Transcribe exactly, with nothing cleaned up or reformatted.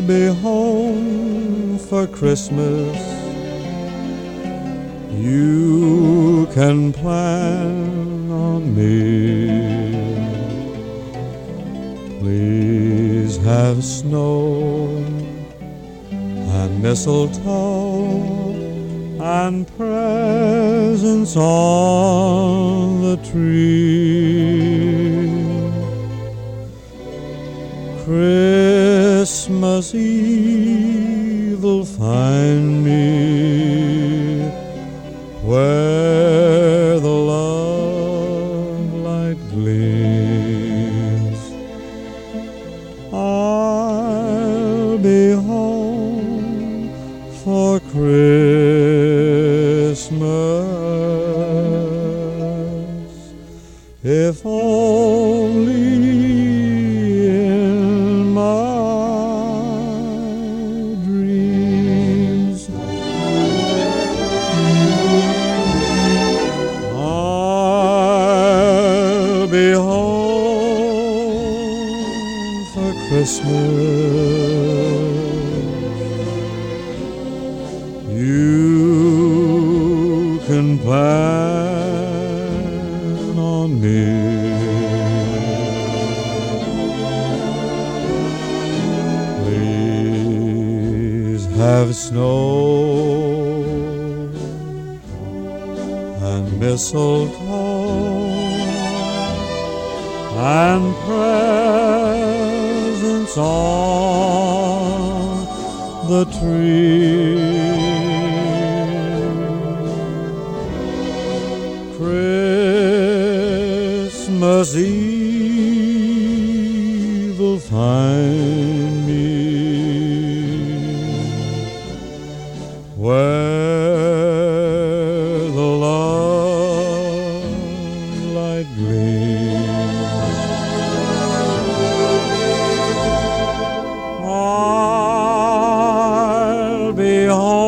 be home for Christmas. You can plan on me. Please have snow and mistletoe and presents on the tree. Christmas Eve will find me where the love light gleams. I'll be home for Christmas, if only in my dreams. I'll be home for Christmas. You can plan on me. Please have snow and mistletoe and presents on the tree. Christmas Eve will find me where the love light gleams. I'll be home